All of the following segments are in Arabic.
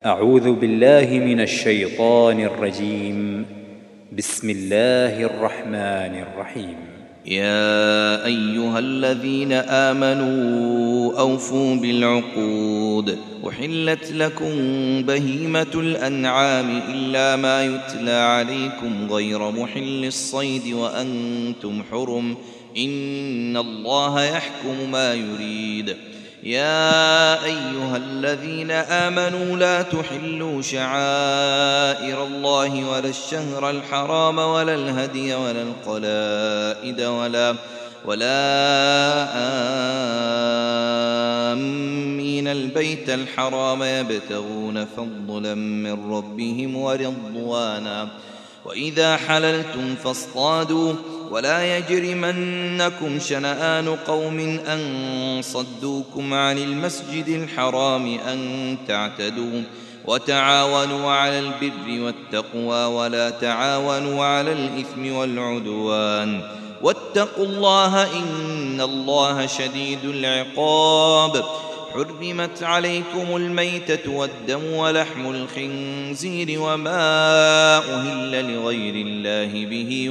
أعوذ بالله من الشيطان الرجيم. بسم الله الرحمن الرحيم. يا أيها الذين آمنوا أوفوا بالعقود أحلت لكم بهيمة الأنعام إلا ما يتلى عليكم غير محل الصيد وأنتم حرم إن الله يحكم ما يريد. يا أيها الذين آمنوا لا تحلوا شعائر الله ولا الشهر الحرام ولا الهدي ولا القلائد ولا آمين البيت الحرام يبتغون فضلا من ربهم ورضوانا وإذا حللتم فاصطادوا ولا يجرمنكم شنآن قوم أن صدوكم عن المسجد الحرام أن تعتدوا وتعاونوا على البر والتقوى ولا تعاونوا على الإثم والعدوان واتقوا الله إن الله شديد العقاب. حرمت عليكم الميتة والدم ولحم الخنزير وما أهل لغير الله به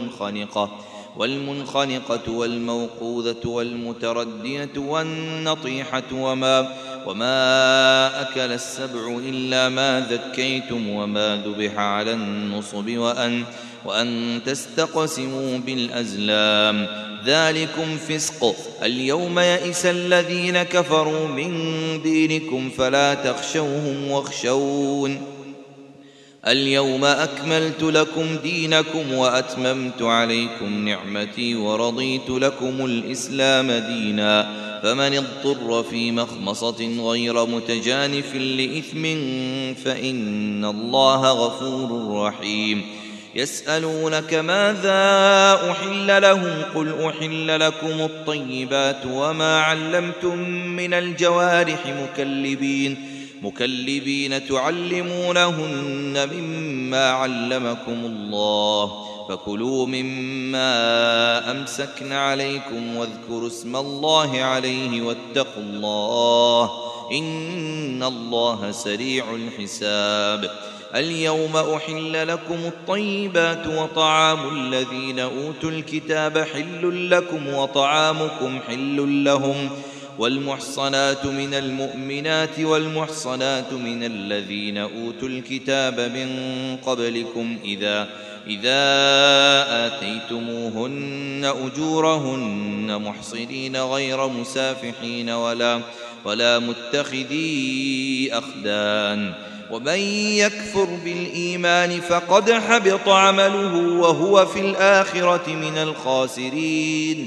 والمنخنقة والموقوذة والمتردية والنطيحة وما أكل السبع إلا ما ذكيتم وما ذبح على النصب وأن تستقسموا بالأزلام ذلكم فسق. اليوم يئس الذين كفروا من دينكم فلا تخشوهم واخشون اليوم أكملت لكم دينكم وأتممت عليكم نعمتي ورضيت لكم الإسلام دينا فمن اضطر في مخمصة غير متجانف لإثم فإن الله غفور رحيم. يسألونك ماذا أحل لهم قل أحل لكم الطيبات وما علمتم من الجوارح مكلبين تعلمونهن مما علمكم الله فكلوا مما أمسكن عليكم واذكروا اسم الله عليه واتقوا الله إن الله سريع الحساب. اليوم أحل لكم الطيبات وطعام الذين أوتوا الكتاب حل لكم وطعامكم حل لهم والمحصنات من المؤمنات والمحصنات من الذين أوتوا الكتاب من قبلكم إذا آتيتموهن أجورهن محصنين غير مسافحين ولا متخذي أخدان ومن يكفر بالإيمان فقد حبط عمله وهو في الآخرة من الخاسرين.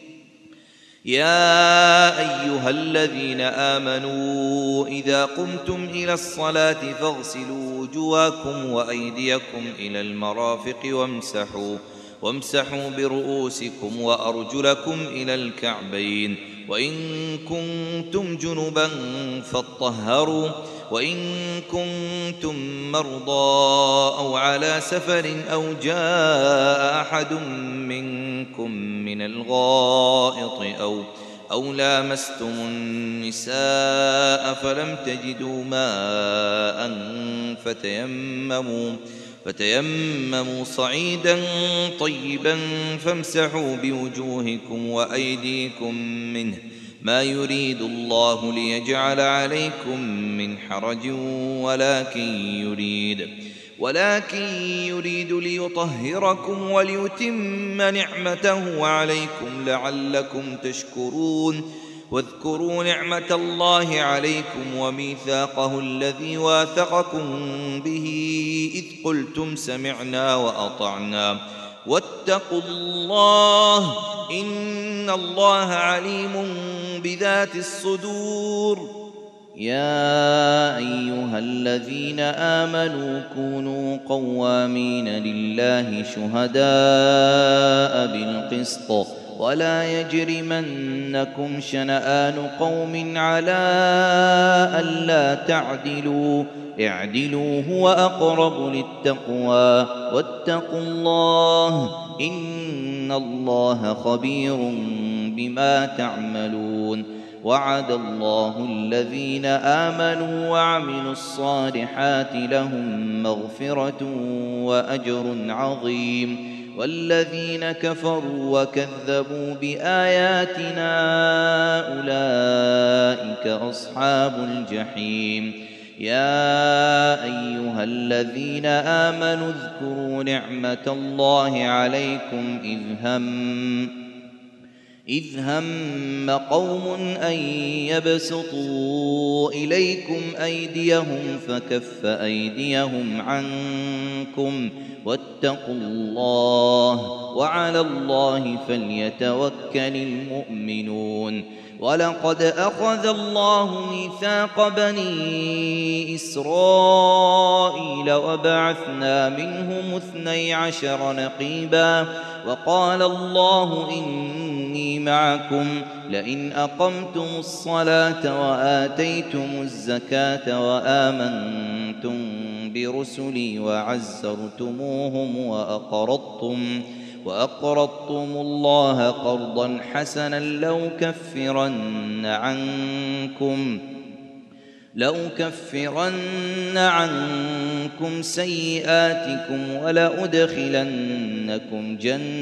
يا أيها الذين آمنوا إذا قمتم إلى الصلاة فاغسلوا وجوهكم وأيديكم إلى المرافق وامسحوا برؤوسكم وأرجلكم إلى الكعبين وإن كنتم جنبا فاطهروا وإن كنتم مرضى أو على سفر أو جاء أحد منكم من الغائط أو لامستم النساء فلم تجدوا ماء فتيمموا صعيدا طيبا فامسحوا بوجوهكم وأيديكم منه ما يريد الله ليجعل عليكم من حرج ولكن يريد ليطهركم وليتم نعمته عليكم لعلكم تشكرون. واذكروا نعمة الله عليكم وميثاقه الذي واثقكم به إذ قلتم سمعنا وأطعنا واتقوا الله إن الله عليم بذات الصدور. يا أيها الذين آمنوا كونوا قوامين لله شهداء بالقسط ولا يجرمنكم شنآن قوم على ألا تعدلوا اعدلوا هو أقرب للتقوى واتقوا الله إن الله خبير بما تعملون. وعد الله الذين آمنوا وعملوا الصالحات لهم مغفرة وأجر عظيم والذين كفروا وكذبوا بآياتنا أولئك أصحاب الجحيم يا أيها الذين آمنوا اذكروا نعمة الله عليكم إذ هم قوم أن يبسطوا إليكم أيديهم فكف أيديهم عنكم واتقوا الله وعلى الله فليتوكل المؤمنون ولقد أخذ الله ميثاق بني إسرائيل وبعثنا منهم 12 نقيبا وقال الله إني معكم لئن أقمتم الصلاة وآتيتم الزكاة وآمنتم برسلي وعزرتموهم وأقرضتم الله قرضا حسنا لأكفرن عنكم سيئاتكم ولأدخلنكم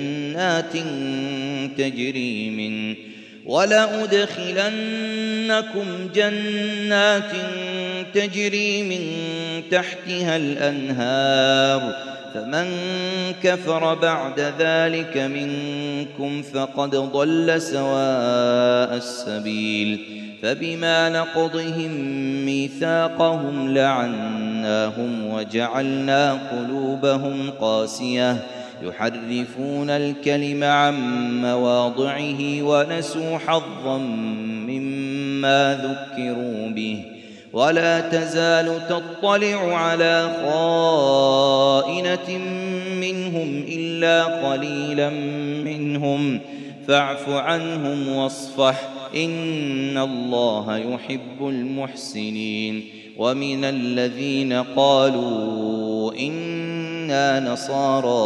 جنات تجري من تحتها الأنهار فمن كفر بعد ذلك منكم فقد ضل سواء السبيل فبما نقضهم ميثاقهم لعناهم وجعلنا قلوبهم قاسية يحرفون الكلم عن مواضعه ونسوا حظا مما ذكروا به ولا تزال تطلع على خائنة منهم إلا قليلا منهم فاعف عنهم واصفح إن الله يحب المحسنين ومن الذين قالوا إنا نصارى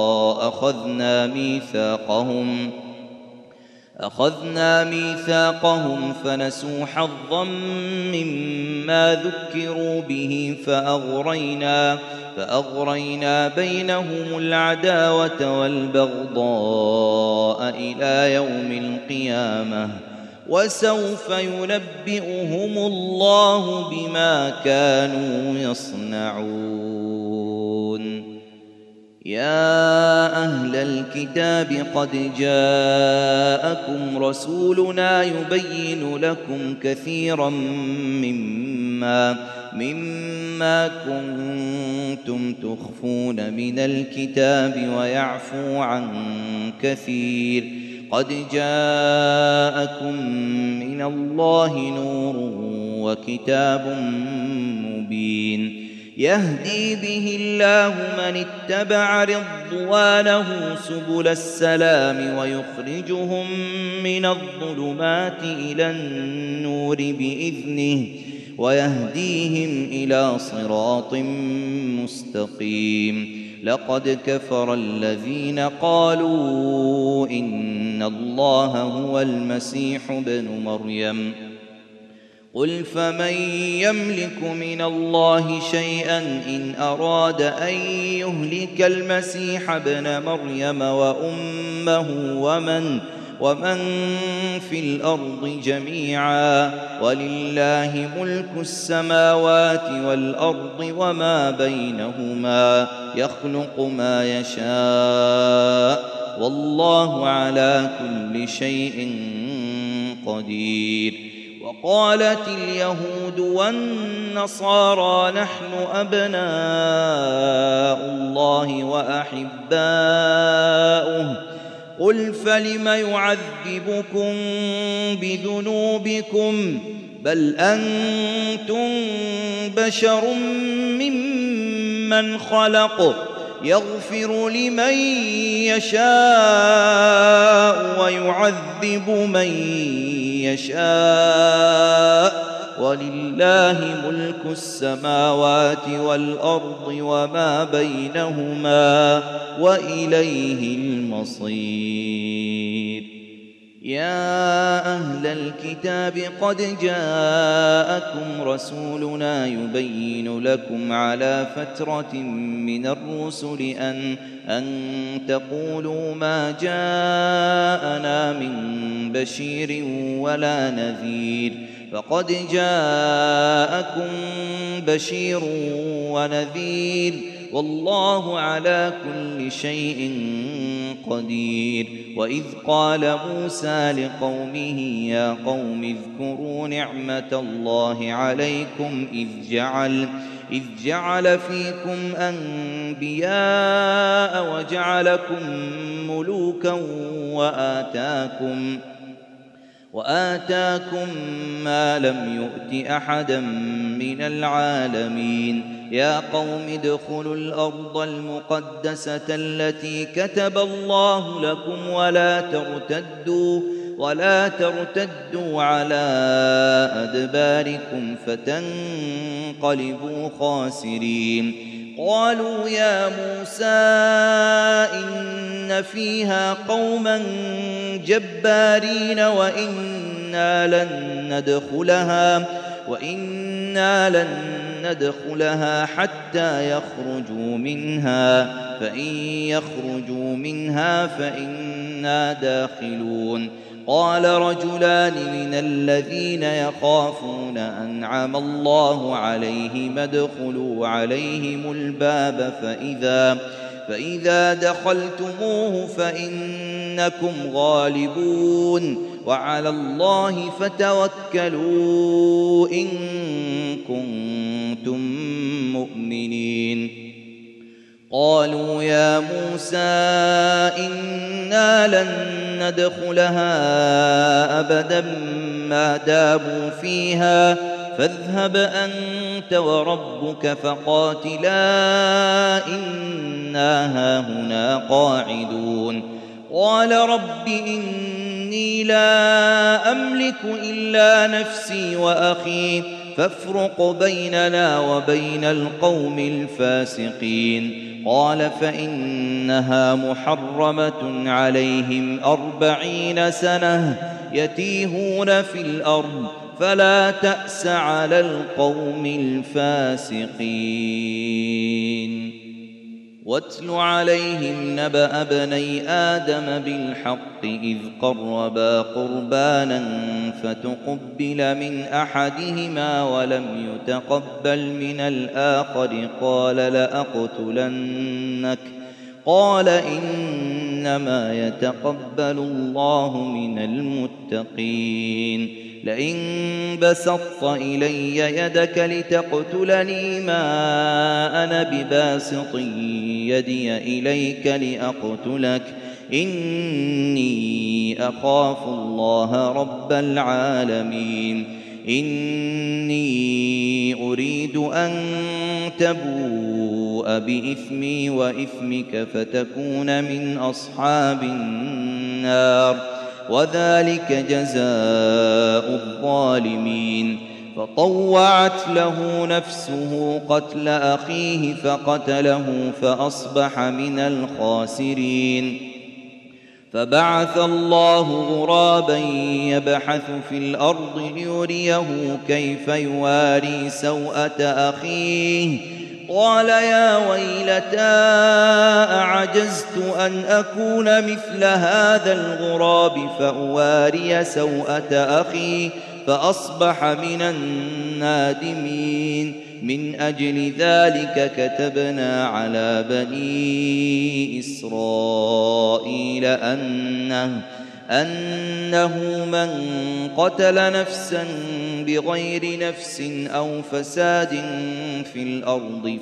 أخذنا ميثاقهم فنسوا حظا مما ذكروا به فأغرينا بينهم العداوة والبغضاء إلى يوم القيامة وسوف ينبئهم الله بما كانوا يصنعون يا أهل الكتاب قد جاءكم رسولنا يبين لكم كثيرا مما كنتم تخفون من الكتاب ويعفو عن كثير قد جاءكم من الله نور وكتاب مبين يهدي به الله من اتبع رضوانه سبل السلام ويخرجهم من الظلمات إلى النور بإذنه ويهديهم إلى صراط مستقيم لقد كفر الذين قالوا إن الله هو المسيح ابن مريم قل فمن يملك من الله شيئا إن أراد أن يهلك المسيح ابن مريم وأمه ومن في الأرض جميعا ولله ملك السماوات والأرض وما بينهما يخلق ما يشاء والله على كل شيء قدير وقالت اليهود والنصارى نحن أبناء الله وأحباؤه قل فلم يعذبكم بذنوبكم بل أنتم بشر ممن خلق يغفر لمن يشاء ويعذب من يشاء ولله ملك السماوات والأرض وما بينهما وإليه المصير يا أهل الكتاب قد جاءكم رسولنا يبين لكم على فترة من الرسل أن تقولوا ما جاءنا من بشير ولا نذير، فقد جاءكم بشير ونذير، والله على كل شيء قدير. وإذ قال موسى لقومه يا قوم اذكروا نعمة الله عليكم إذ جعل فيكم أنبياء وجعلكم ملوكا وآتاكم ما لم يؤت أحدا من العالمين. يا قوم ادخلوا الأرض المقدسة التي كتب الله لكم ولا ترتدوا على أدباركم فتنقلبوا خاسرين. قالوا يا موسى إن فيها قوما جبارين وإنا لن ندخلها حتى يخرجوا منها، فإن يخرجوا منها فإنا داخلون. قال رجلان من الذين يخافون أنعم الله عليهم ادخلوا عليهم الباب فإذا دخلتموه فإنكم غالبون، وعلى الله فتوكلوا إن كنتم مؤمنين. قالوا يا موسى إنا لن ندخلها أبدا ما داموا فيها، فاذهب أنت وربك فقاتلا إنا هاهنا قاعدون. قال رب إني لا أملك إلا نفسي وأخي فافرق بيننا وبين القوم الفاسقين. قال فإنها محرمة عليهم 40 سنة يتيهون في الأرض فلا تأس على القوم الفاسقين. واتل عليهم نبأ ابني آدم بالحق إذ قربا قربانا فتقبل من أحدهما ولم يتقبل من الآخر قال لأقتلنك، قال إنما يتقبل الله من المتقين. لئن بسطت إلي يدك لتقتلني ما أنا بباسط يدي إليك لأقتلك إني أخاف الله رب العالمين. إني أريد أن تبوء بإثمي وإثمك فتكون من أصحاب النار، وذلك جزاء الظالمين. فطوعت له نفسه قتل أخيه فقتله فأصبح من الخاسرين. فبعث الله غرابا يبحث في الأرض ليريه كيف يواري سوءة أخيه، قال يا ويلتى أعجزت أن أكون مثل هذا الغراب فأواري سوءة أخي فأصبح من النادمين. من أجل ذلك كتبنا على بني إسرائيل أنه من قتل نفسا بغير نفس أو فساد في الأرض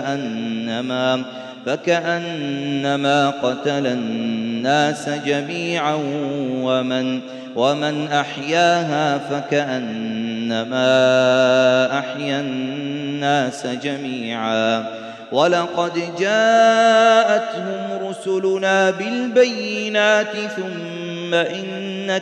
فكأنما قتل الناس جميعا ومن أحياها فكأنما أحيا الناس جميعا. ولقد جاءتهم رسلنا بالبينات ثم إن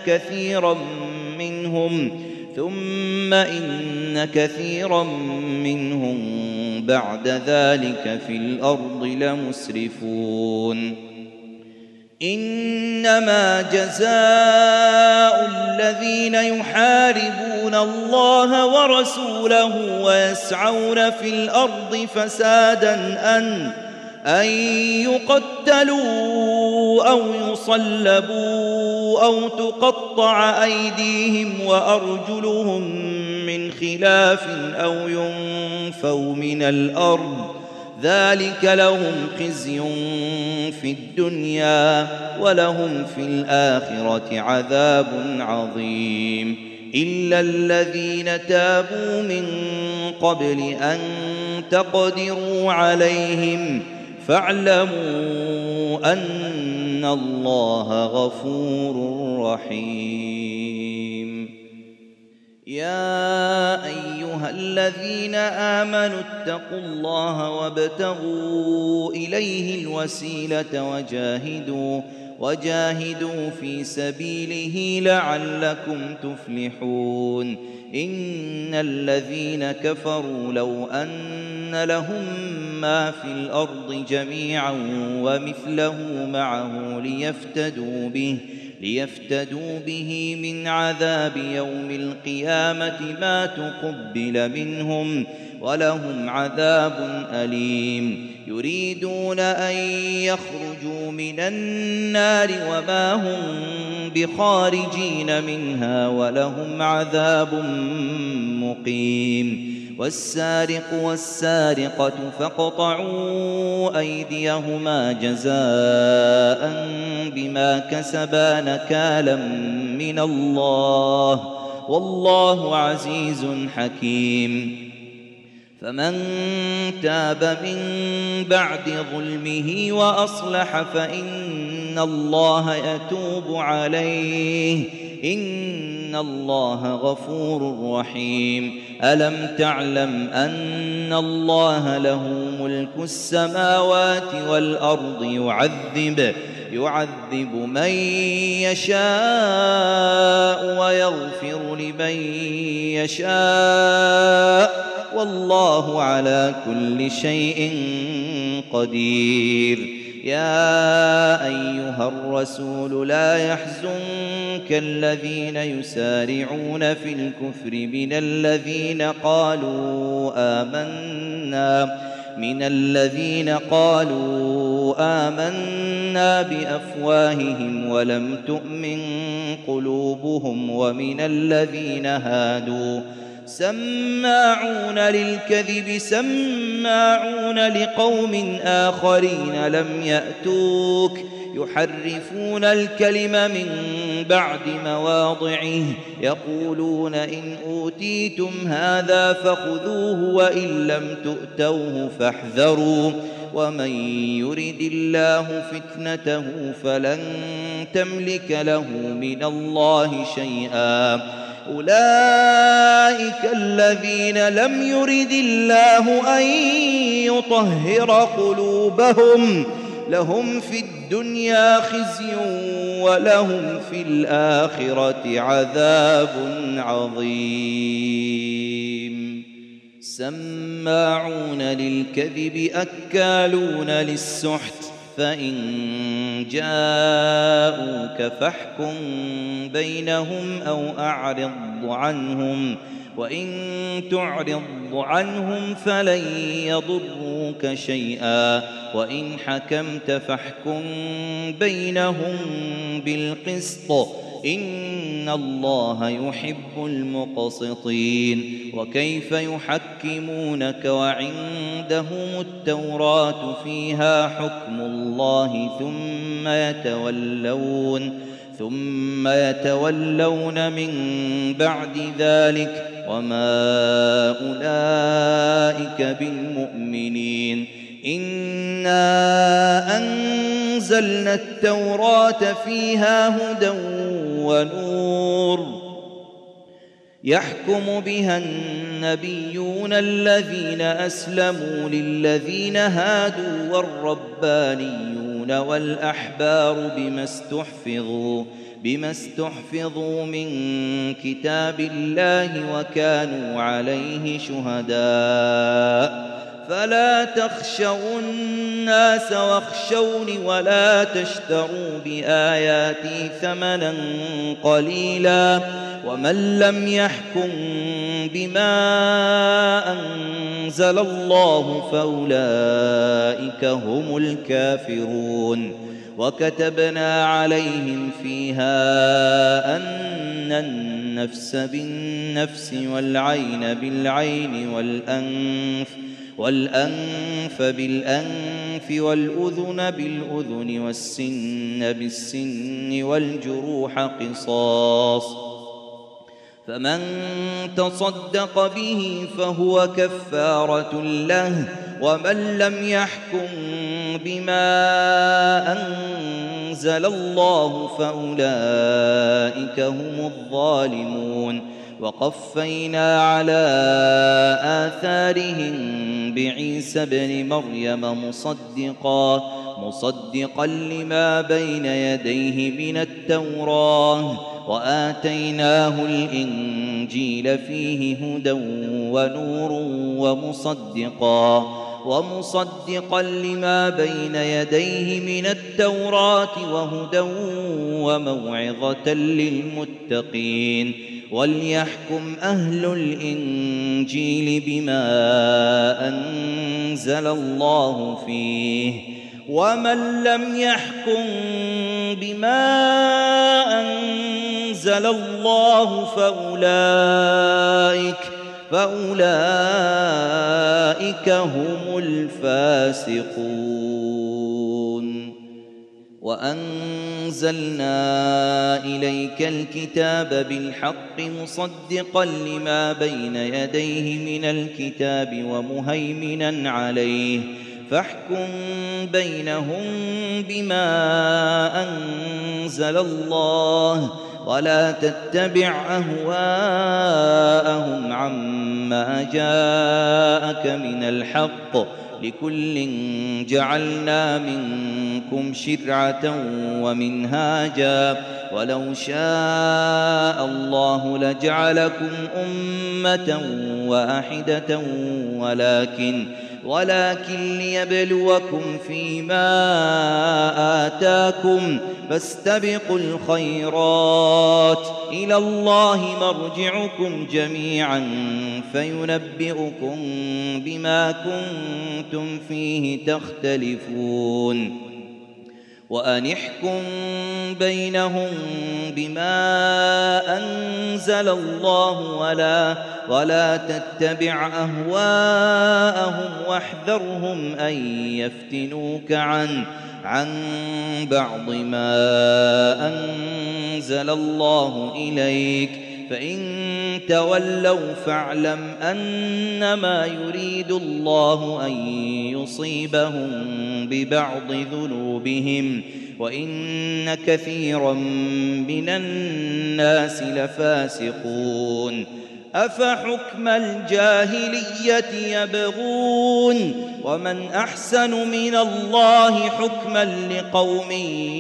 كثيرا منهم بعد ذلك في الأرض لمسرفون. إنما جزاء الذين يحاربون الله ورسوله ويسعون في الأرض فسادا أن يقتلوا أو يصلبوا أو تقطع أيديهم وأرجلهم من خلاف أو ينفوا من الأرض ذلك لهم خزي في الدنيا ولهم في الآخرة عذاب عظيم إلا الذين تابوا من قبل أن تقدروا عليهم فاعلموا أن الله غفور رحيم يا أيها الذين آمنوا اتقوا الله وابتغوا إليه الوسيلة وجاهدوا في سبيله لعلكم تفلحون إن الذين كفروا لو أن لهم ما في الأرض جميعا ومثله معه ليفتدوا به من عذاب يوم القيامة ما تقبل منهم ولهم عذاب أليم يريدون أن يخرجوا من النار وما هم بخارجين منها ولهم عذاب مقيم والسارق والسارقة فاقطعوا أيديهما جزاء بما كسبا نكالا من الله والله عزيز حكيم فمن تاب من بعد ظلمه وأصلح فإن الله يتوب عليه إن الله غفور رحيم ألم تعلم أن الله له ملك السماوات والأرض يعذب من يشاء ويغفر لمن يشاء والله على كل شيء قدير يا أيها الرسول لا يحزنك الذين يسارعون في الكفر من الذين قالوا آمنا بأفواههم ولم تؤمن قلوبهم ومن الذين هادوا سماعون للكذب سماعون لقوم آخرين لم يأتوك يحرفون الكلم من بعد مواضعه يقولون إن أوتيتم هذا فخذوه وإن لم تؤتوه فاحذروا ومن يرد الله فتنته فلن تملك له من الله شيئا أولئك الذين لم يرد الله أن يطهر قلوبهم لهم في الدنيا خزي ولهم في الآخرة عذاب عظيم سماعون للكذب أكالون للسحت فإن جاءوك فاحكم بينهم أو أعرض عنهم وإن تعرض عنهم فلن يضروك شيئا وإن حكمت فاحكم بينهم بالقسط إن الله يحب المقسطين وكيف يحكمونك وعندهم التوراة فيها حكم الله ثم يتولون من بعد ذلك وما أولئك بالمؤمنين إنا أنزلنا التوراة فيها هدى ونور يحكم بها النبيون الذين أسلموا للذين هادوا والربانيون والأحبار بما استحفظوا من كتاب الله وكانوا عليه شهداء فلا تخشوا الناس واخشوني ولا تشتروا بآياتي ثمنا قليلا ومن لم يحكم بما أنزل الله فأولئك هم الكافرون وكتبنا عليهم فيها أن النفس بالنفس والعين بالعين والأنف بالأنف والأذن بالأذن والسن بالسن والجروح قصاص فمن تصدق به فهو كفارة له ومن لم يحكم بما أنزل الله فأولئك هم الظالمون وقفينا على آثارهم بعيسى ابن مريم مصدقا لما بين يديه من التوراة وآتيناه الإنجيل فيه هدى ونور ومصدقا لما بين يديه من التوراة وهدى وموعظة للمتقين وليحكم أهل الإنجيل بما أنزل الله فيه ومن لم يحكم بما أنزل الله فأولئك هم الفاسقون وأنزلنا إليك الكتاب بالحق مصدقا لما بين يديه من الكتاب ومهيمنا عليه فاحكم بينهم بما أنزل الله ولا تتبع أهواءهم عما جاءك من الحق لكل جعلنا منكم شرعة ومنهاجا ولو شاء الله لجعلكم أمة واحدة ولكن ليبلوكم فيما آتاكم فاستبقوا الخيرات إلى الله مرجعكم جميعا فينبئكم بما كنتم فيه تختلفون وأن احكم بينهم بما أنزل الله ولا تتبع أهواءهم واحذرهم أن يفتنوك عن بعض ما أنزل الله إليك فإن تولوا فاعلم أنما يريد الله أن يصيبهم ببعض ذنوبهم وإن كثيرا من الناس لفاسقون أفحكم الجاهلية يبغون ومن أحسن من الله حكما لقوم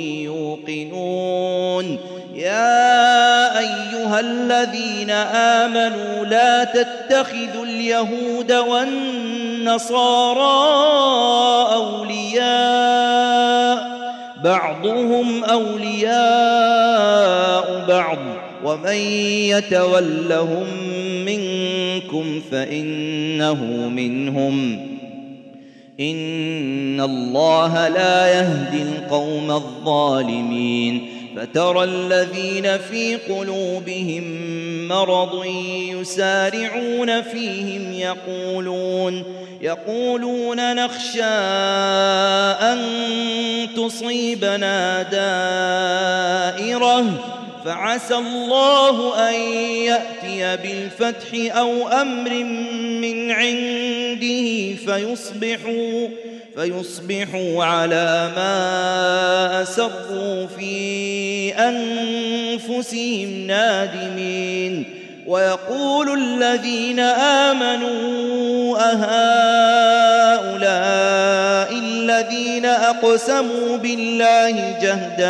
يوقنون يا أيها الذين آمنوا لا تتخذوا اليهود والنصارى أولياء بعضهم أولياء بعض ومن يتولهم منكم فإنه منهم إن الله لا يهدي القوم الظالمين فترى الذين في قلوبهم مرض يسارعون فيهم يقولون نخشى أن تصيبنا دائرة فعسى الله أن يأتي بالفتح أو أمر من عنده فيصبحوا على ما أسروا في أنفسهم نادمين ويقول الذين آمنوا أهؤلاء الذين أقسموا بالله جهد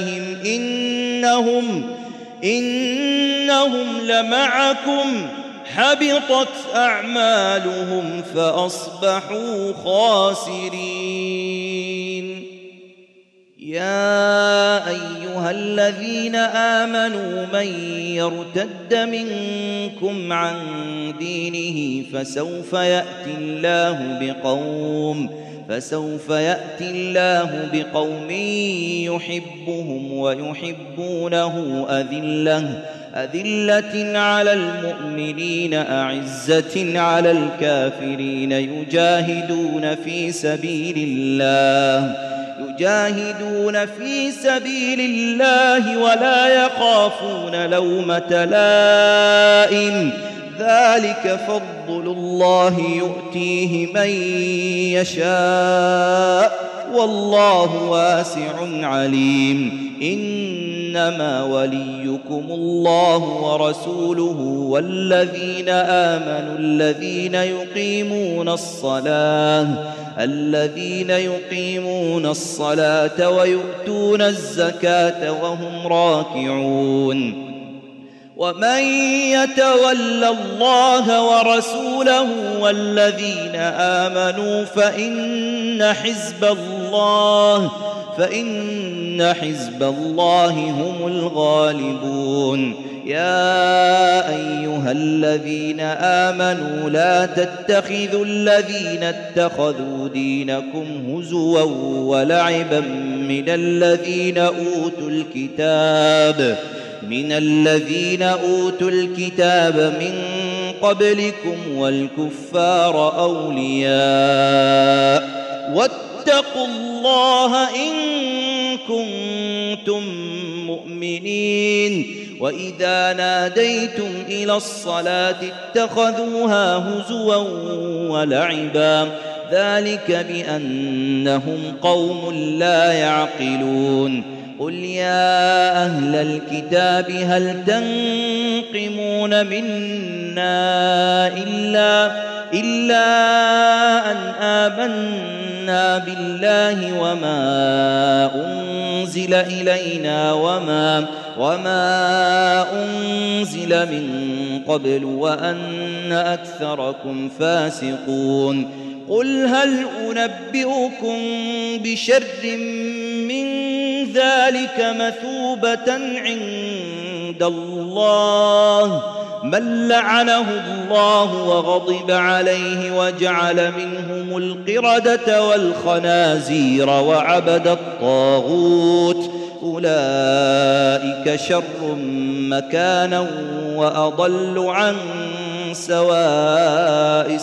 أيمانهم إنهم لمعكم حبطت أعمالهم فأصبحوا خاسرين. يا أيها الذين آمنوا من يرتد منكم عن دينه فسوف يأتي الله بقوم يحبهم ويحبونه أذلة على المؤمنين أعزة على الكافرين يجاهدون في سبيل الله ولا يخافون لومة لائم ذلك فضل الله يؤتيه من يشاء والله واسع عليم. إنما وليكم الله ورسوله والذين آمنوا الذين يقيمون الصلاة ويؤتون الزكاة وهم راكعون. ومن يتول الله ورسوله والذين آمنوا فإن حزب الله هم الغالبون. يا أيها الذين آمنوا لا تتخذوا الذين اتخذوا دينكم هزوا ولعبا من الذين أوتوا الكتاب من قبلكم والكفار أولياء واتقوا الله إن كنتم مؤمنين. وإذا ناديتم إلى الصلاة اتخذوها هزوا ولعبا ذلك بأنهم قوم لا يعقلون. قل يا أهل الكتاب هل تنقمون منا إلا أن آمنا بالله وما أنزل إلينا وما أنزل من قبل وأن أكثركم فاسقون. قل هل أنبئكم بشر من ذلك مثوبة عند الله من لعنه الله وغضب عليه وجعل منهم القردة والخنازير وعبد الطاغوت أولئك شر مكانا وأضل عن سواء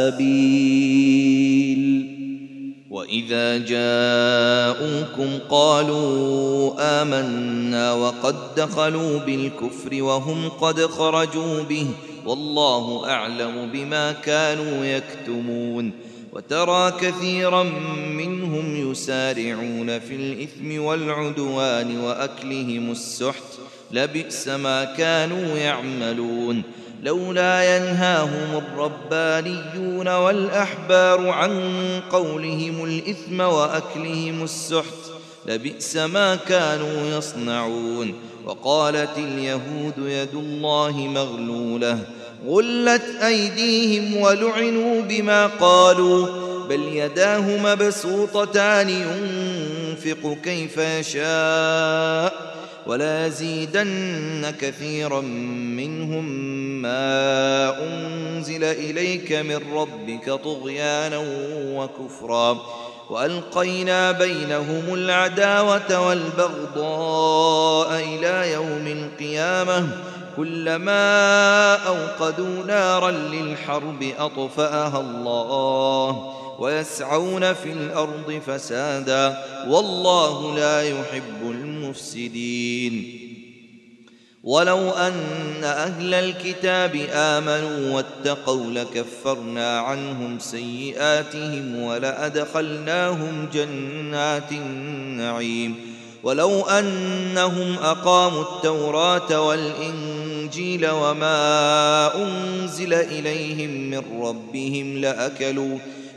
السبيل. وإذا جاءوكم قالوا آمنا وقد دخلوا بالكفر وهم قد خرجوا به والله أعلم بما كانوا يكتمون. وترى كثيرا منهم يسارعون في الإثم والعدوان وأكلهم السحت لبئس ما كانوا يعملون. لولا ينهاهم الربانيون والأحبار عن قولهم الإثم وأكلهم السحت لبئس ما كانوا يصنعون. وقالت اليهود يد الله مغلولة غلت أيديهم ولعنوا بما قالوا بل يداه مبسوطتان ينفق كيف يشاء ولا يزيدن كثيرا منهم ما أنزل إليك من ربك طغيانا وكفرا. وألقينا بينهم العداوة والبغضاء إلى يوم القيامة كلما أوقدوا نارا للحرب أطفأها الله ويسعون في الأرض فسادا والله لا يحب المفسدين. ولو أن أهل الكتاب آمنوا واتقوا لكفرنا عنهم سيئاتهم ولأدخلناهم جنات النعيم. ولو أنهم أقاموا التوراة والإنجيل وما أنزل إليهم من ربهم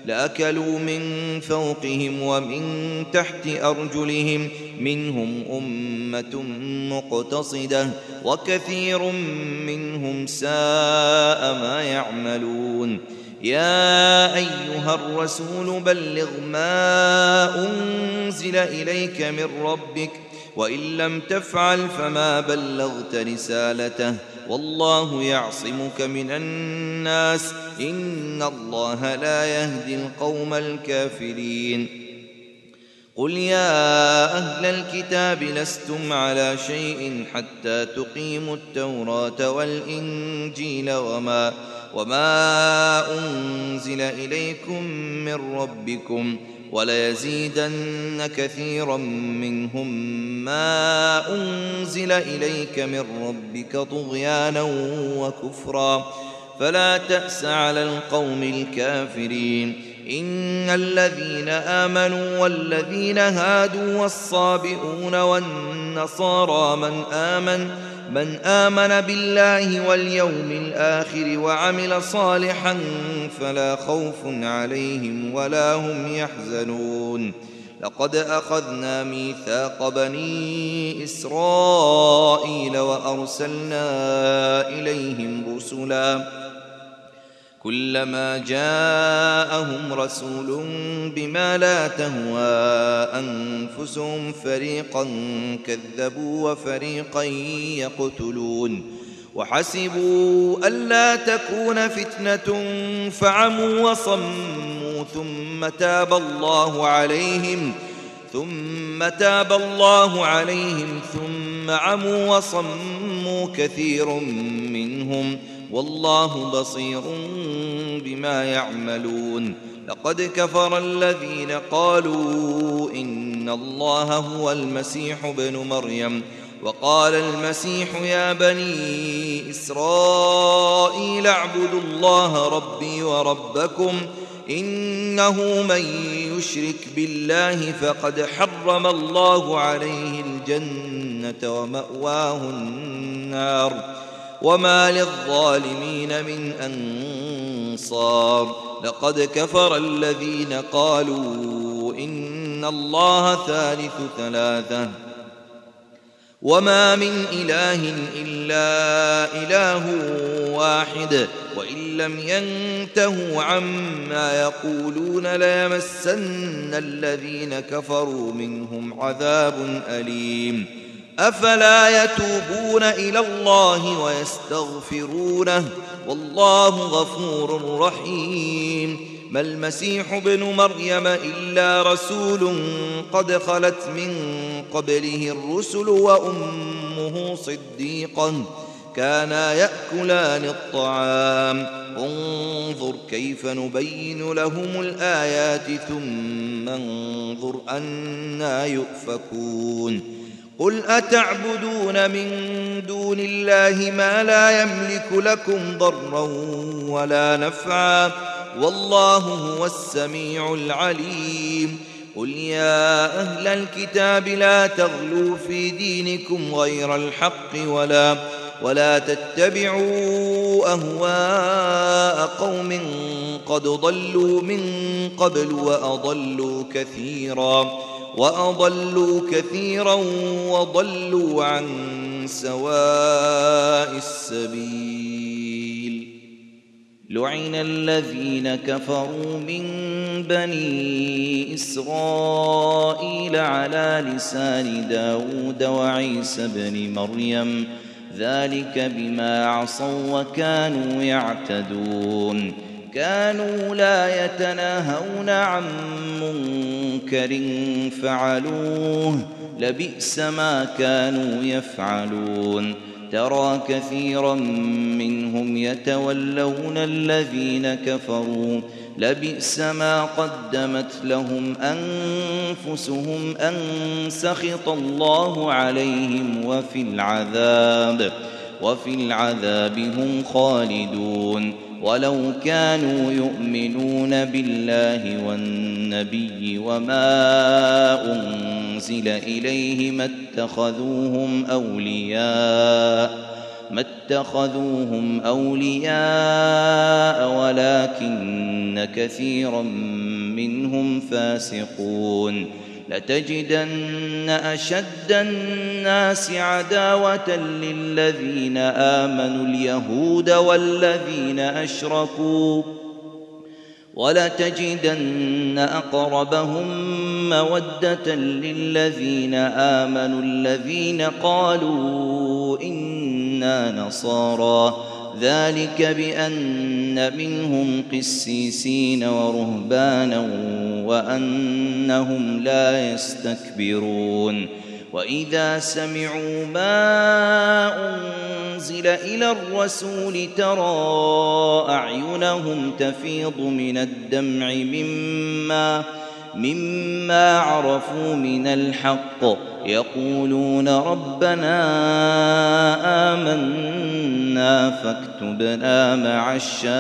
لأكلوا من فوقهم ومن تحت أرجلهم منهم أمة مقتصدة وكثير منهم ساء ما يعملون. يا أيها الرسول بلغ ما أنزل إليك من ربك وإن لم تفعل فما بلغت رسالته والله يعصمك من الناس إن الله لا يهدي القوم الكافرين. قل يا أهل الكتاب لستم على شيء حتى تقيموا التوراة والإنجيل وما أنزل إليكم من ربكم وليزيدن كثيرا منهم ما أنزل إليك من ربك طغيانا وكفرا فلا تأس على القوم الكافرين. إن الذين آمنوا والذين هادوا والصابئون والنصارى من آمن بالله واليوم الآخر وعمل صالحا فلا خوف عليهم ولا هم يحزنون. لقد أخذنا ميثاق بني إسرائيل وأرسلنا إليهم رسلا كلما جاءهم رسول بما لا تهوى أنفسهم فريقا كذبوا وفريقا يقتلون وحسبوا ألا تكون فتنة فعموا وصموا ثم تاب الله عليهم ثم عموا وصموا كثير منهم والله بصير بما يعملون. لقد كفر الذين قالوا إن الله هو المسيح ابن مريم وقال المسيح يا بني إسرائيل اعبدوا الله ربي وربكم إنه من يشرك بالله فقد حرم الله عليه الجنة ومأواه النار وما للظالمين من أنصار. لقد كفر الذين قالوا إن الله ثالث ثلاثة وما من إله إلا إله واحد وإن لم ينتهوا عما يقولون ليمسن الذين كفروا منهم عذاب أليم. أفلا يتوبون إلى الله ويستغفرونه والله غفور رحيم. ما المسيح ابن مريم إلا رسول قد خلت من قبله الرسل وأمه صديقة كانا يأكلان الطعام انظر كيف نبين لهم الآيات ثم انظر أنى يؤفكون. قل أتعبدون من دون الله ما لا يملك لكم ضرا ولا نفعا والله هو السميع العليم. قل يا أهل الكتاب لا تغلوا في دينكم غير الحق ولا تتبعوا أهواء قوم قد ضلوا من قبل وأضلوا كثيرا وضلوا عن سواء السبيل. لعن الذين كفروا من بني إسرائيل على لسان داود وعيسى بن مريم ذلك بما عصوا وكانوا يعتدون. كانوا لا يتناهون عن منكر فعلوه لبئس ما كانوا يفعلون. ترى كثيرا منهم يتولون الذين كفروا لبئس ما قدمت لهم أنفسهم أن سخط الله عليهم وفي العذاب هم خالدون. ولو كانوا يؤمنون بالله والنبي وما أنزل إليه ما اتخذوهم أولياء ما اتخذوهم أولياء ولكن كثيرا منهم فاسقون لتجدن أشد الناس عداوة للذين آمنوا اليهود والذين أشركوا ولتجدن أقربهم مودة للذين آمنوا الذين قالوا إنا نصارى ذلك بأن منهم قسيسين ورهبانا وأنهم لا يستكبرون وإذا سمعوا ما أنزل إلى الرسول ترى أعينهم تفيض من الدمع مما عرفوا من الحق يقولون ربنا آمنا فاكتبنا مع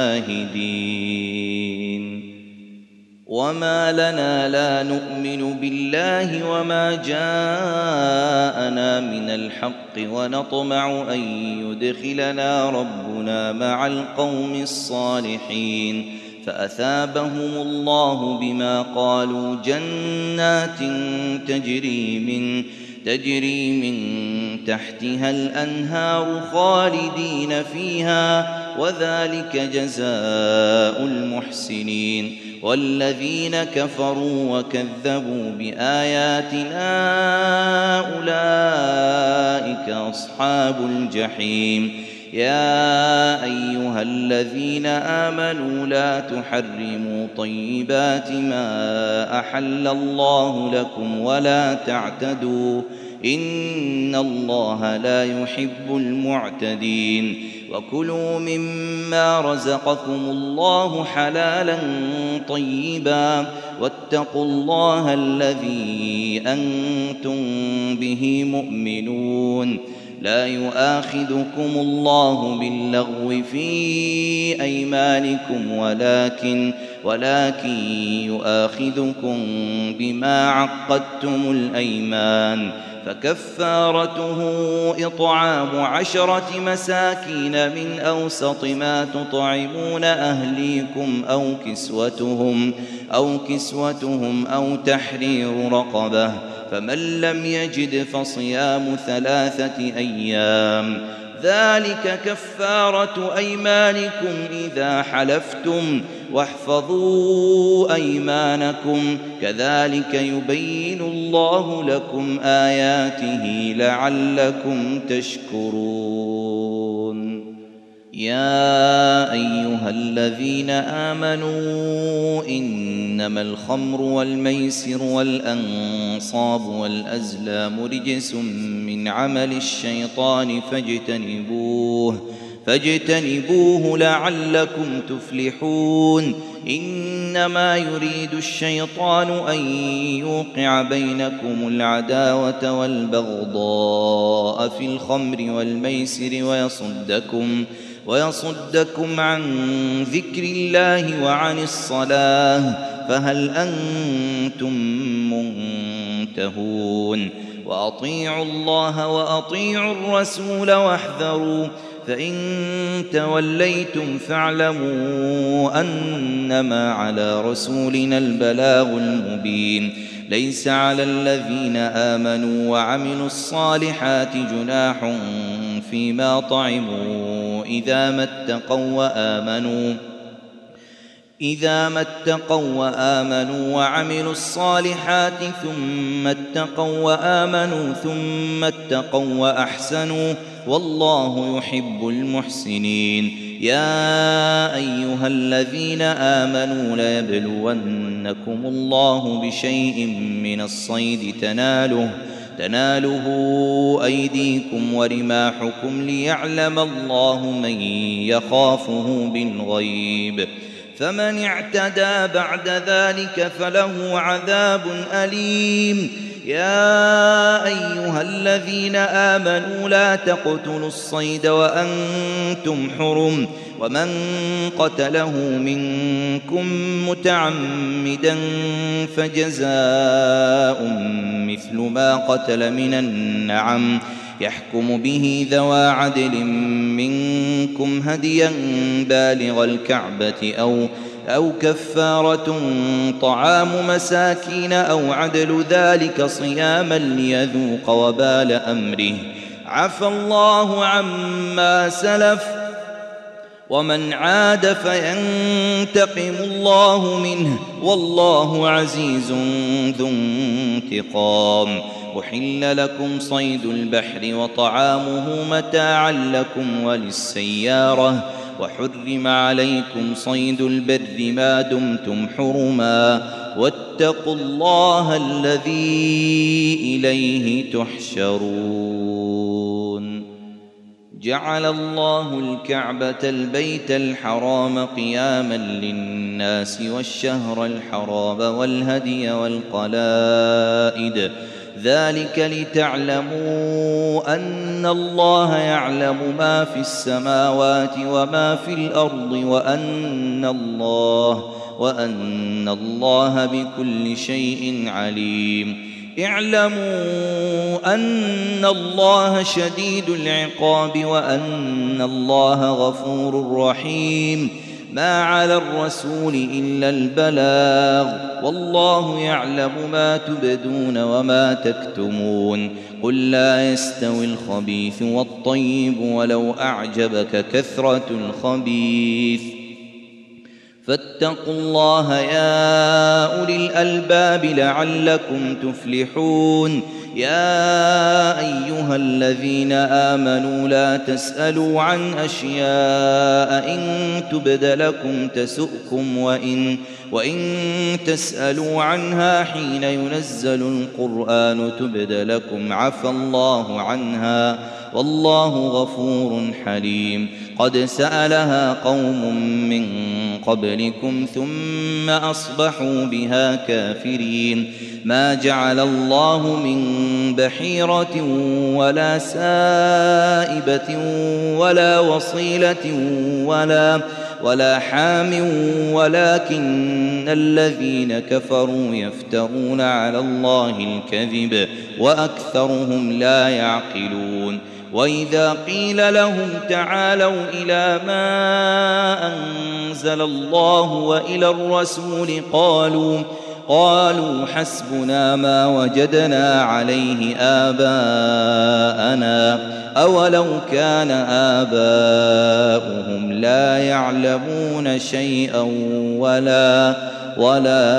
الشاهدين وما لنا لا نؤمن بالله وما جاءنا من الحق ونطمع أن يدخلنا ربنا مع القوم الصالحين فأثابهم الله بما قالوا جنات تجري من تحتها الأنهار خالدين فيها وذلك جزاء المحسنين والذين كفروا وكذبوا بآياتنا أولئك أصحاب الجحيم يا أيها الذين آمنوا لا تحرموا طيبات ما أحل الله لكم ولا تعتدوا إن الله لا يحب المعتدين وكلوا مما رزقكم الله حلالا طيبا واتقوا الله الذي أنتم به مؤمنون لا يؤاخذكم الله باللغو في أيمانكم ولكن يؤاخذكم بما عقدتم الأيمان فكفارته إطعام 10 مساكين من أوسط ما تطعمون أهليكم أو كسوتهم أو تحرير رقبة فمن لم يجد فصيام 3 أيام ذلك كفارة أيمانكم إذا حلفتم واحفظوا أيمانكم كذلك يبين الله لكم آياته لعلكم تشكرون يا أيها الذين آمنوا إنما الخمر والميسر والأنصاب والأزلام رجس من عمل الشيطان فاجتنبوه لعلكم تفلحون إنما يريد الشيطان أن يوقع بينكم العداوة والبغضاء في الخمر والميسر ويصدكم عن ذكر الله وعن الصلاة فهل أنتم منتهون وأطيعوا الله وأطيعوا الرسول واحذروا فإن توليتم فاعلموا أنما على رسولنا البلاغ المبين ليس على الذين آمنوا وعملوا الصالحات جناح فيما طعموا إذا ما اتقوا وآمنوا وعملوا الصالحات ثم اتقوا وأحسنوا والله يحب المحسنين يا أيها الذين آمنوا ليبلونكم الله بشيء من الصيد تناله أيديكم ورماحكم ليعلم الله من يخافه بالغيب فمن اعتدى بعد ذلك فله عذاب أليم يا أيها الذين آمنوا لا تقتلوا الصيد وأنتم حرم ومن قتله منكم متعمدا فجزاء مثل ما قتل من النعم يحكم به ذوى عدل منكم هديا بالغ الكعبة أو كفارة طعام مساكين أو عدل ذلك صياما ليذوق وبال أمره. عفى الله عما سلف ومن عاد فينتقم الله منه والله عزيز ذو انتقام. أحل لكم صيد البحر وطعامه متاعا لكم وللسيارة وحرم عليكم صيد البر ما دمتم حرما واتقوا الله الذي إليه تحشرون. جعل الله الكعبة البيت الحرام قياما للناس والشهر الحرام والهدي والقلائد ذلك لتعلموا أن الله يعلم ما في السماوات وما في الأرض وأن الله بكل شيء عليم. اعلموا أن الله شديد العقاب وأن الله غفور رحيم. ما على الرسول إلا البلاغ والله يعلم ما تبدون وما تكتمون. قل لا يستوي الخبيث والطيب ولو أعجبك كثرة الخبيث فاتقوا الله يا أولي الألباب لعلكم تفلحون. يا أيها الذين آمنوا لا تسألوا عن أشياء إن تبد لكم تسؤكم وإن تسألوا عنها حين ينزل القرآن تبد لكم عفى الله عنها والله غفور حليم. قد سألها قوم من قبلكم ثم أصبحوا بها كافرين. ما جعل الله من بحيرة ولا سائبة ولا وصيلة ولا حام ولكن الذين كفروا يفترون على الله الكذب وأكثرهم لا يعقلون. وإذا قيل لهم تعالوا إلى ما أنزل الله وإلى الرسول قالوا حسبنا ما وجدنا عليه آباءنا أولو كان آباؤهم لا يعلمون شيئا ولا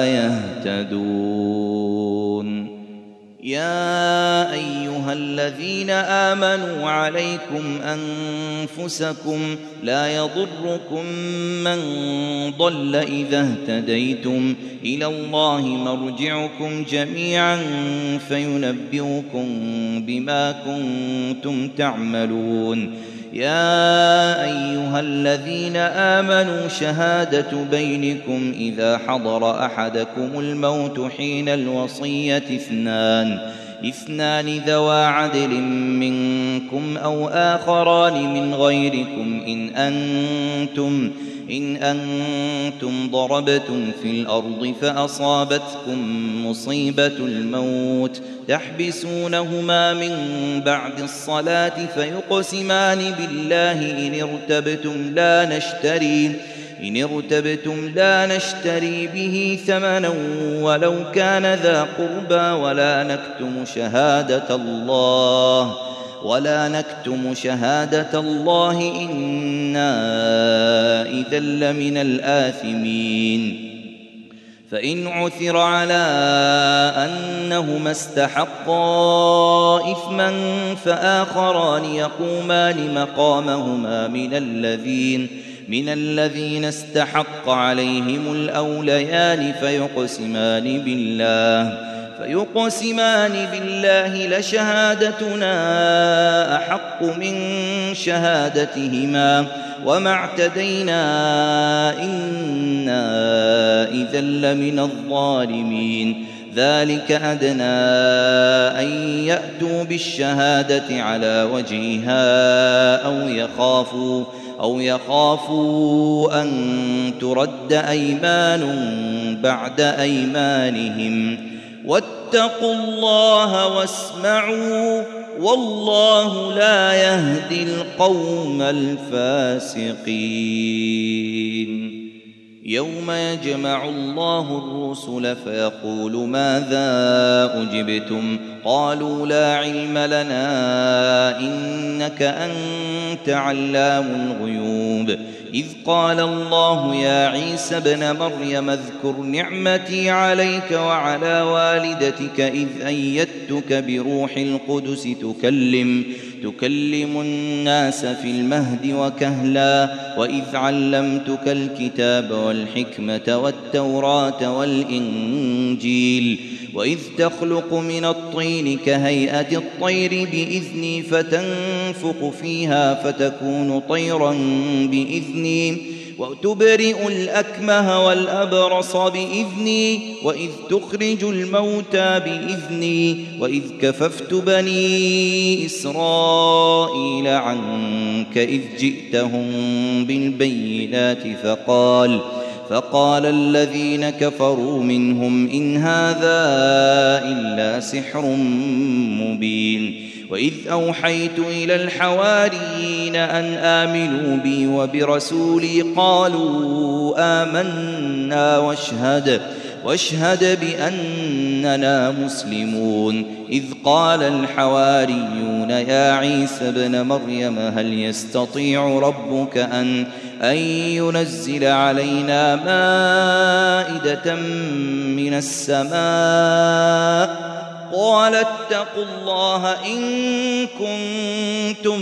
يهتدون. يا أيها الذين آمنوا عليكم أنفسكم لا يضركم من ضل إذا اهتديتم إلى الله مرجعكم جميعا فينبئكم بما كنتم تعملون. يا أيها الذين آمنوا شهادة بينكم إذا حضر أحدكم الموت حين الوصية اثنان ذوى عدل منكم أو آخران من غيركم إن أنتم ضربتم في الأرض فأصابتكم مصيبة الموت تحبسونهما من بعد الصلاة فيقسمان بالله إن ارتبتم لا نشتري به ثمنا ولو كان ذا قربى ولا نكتم شهادة الله إنا إذا لمن الآثمين. فإن عثر على أنهما استحقا إثما فآخران يقومان مقامهما من الذين استحق عليهم الأوليان فيقسمان بالله لشهادتنا أحق من شهادتهما وما اعتدينا إنا إذا لمن الظالمين. ذلك أدنى أن يأتوا بالشهادة على وجهها أو يخافوا أن ترد أيمان بعد أيمانهم. واتقوا الله واسمعوا والله لا يهدي القوم الفاسقين. يوم يجمع الله الرسل فيقول ماذا أجبتم قالوا لا علم لنا إنك أنت علام الغيوب. إذ قال الله يا عيسى ابن مريم اذكر نعمتي عليك وعلى والدتك إذ أيدتك بروح القدس تكلم الناس في المهد وكهلا وإذ علمتك الكتاب والحكمة والتوراة والإنجيل وإذ تخلق من الطين كهيئة الطير بإذني فتنفخ فيها فتكون طيرا بإذني وتبرئ الأكمه والأبرص بإذني وإذ تخرج الموتى بإذني وإذ كففت بني إسرائيل عنك إذ جئتهم بالبينات فقال الذين كفروا منهم إن هذا إلا سحر مبين. وإذ أوحيت إلى الحواريين أن آمنوا بي وبرسولي قالوا آمنا واشهد بأننا مسلمون. إذ قال الحواريون يا عيسى ابن مريم هل يستطيع ربك أن ينزل علينا مائدة من السماء قال اتقوا الله إن كنتم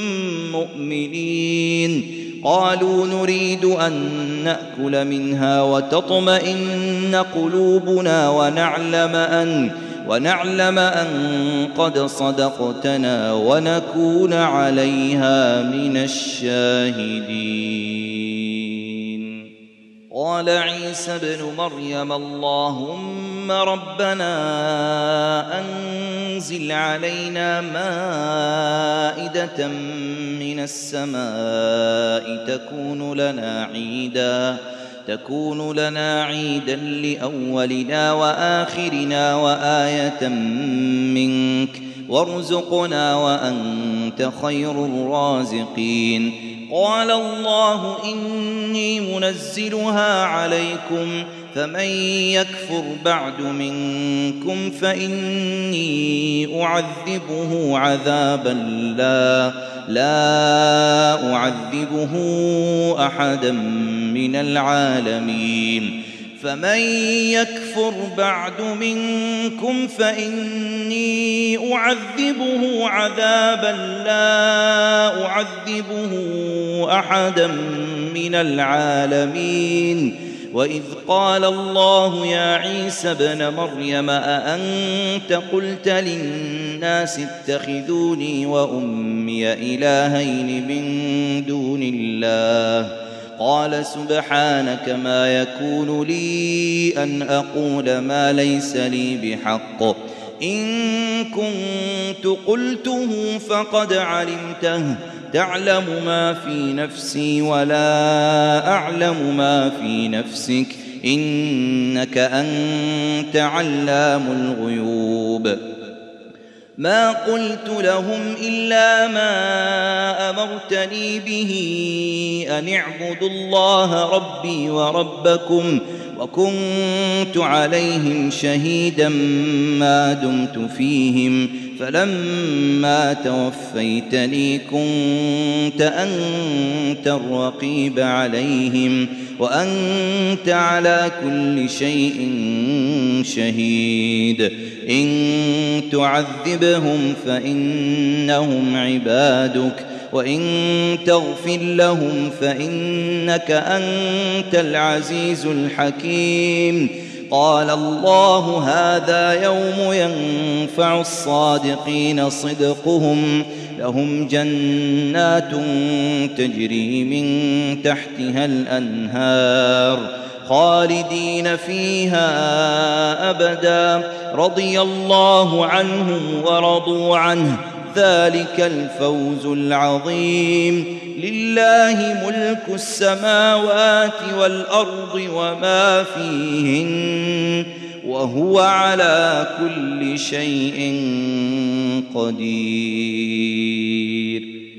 مؤمنين. قالوا نريد أن نأكل منها وتطمئن قلوبنا ونعلم أن قد صدقتنا ونكون عليها من الشاهدين. قال عيسى ابن مريم اللهم ربنا أنزل علينا مائدة من السماء تكون لنا عيدا لأولنا وآخرنا وآية منك وارزقنا وأنت خير الرازقين. قال الله إني منزلها عليكم فمن يكفر بعد منكم فإني أعذبه عذابا لا أعذبه أحدا من العالمين. فمن يكفر بعد منكم فإني أعذبه عذابا لا أعذبه أحدا من العالمين. وإذ قال الله يا عيسى ابن مريم أأنت قلت للناس اتخذوني وأمي إلهين من دون الله قال سبحانك ما يكون لي أن أقول ما ليس لي بحق إن كنت قلته فقد علمته تعلم ما في نفسي ولا أعلم ما في نفسك إنك أنت علام الغيوب. ما قلت لهم إلا ما أمرتني به أن اعبدوا الله ربي وربكم وكنت عليهم شهيدا ما دمت فيهم فلما توفيتني كنت أنت الرقيب عليهم وأنت على كل شيء شهيد. إن تعذبهم فإنهم عبادك وإن تغفر لهم فإنك أنت العزيز الحكيم. قال الله هذا يوم ينفع الصادقين صدقهم لهم جنات تجري من تحتها الأنهار خالدين فيها أبدا رضي الله عنهم ورضوا عنه ذلك الفوز العظيم. لله ملك السماوات والأرض وما فيهن وهو على كل شيء قدير.